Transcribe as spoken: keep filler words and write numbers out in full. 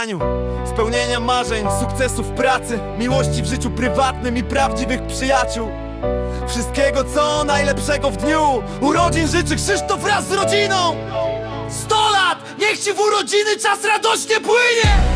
mieszkaniu, spełnienia marzeń, sukcesu w pracy, miłości w życiu prywatnym i prawdziwych przyjaciół. Wszystkiego co najlepszego w dniu urodzin życzy Krzysztof wraz z rodziną. Sto lat! Niech ci w urodziny czas radośnie płynie!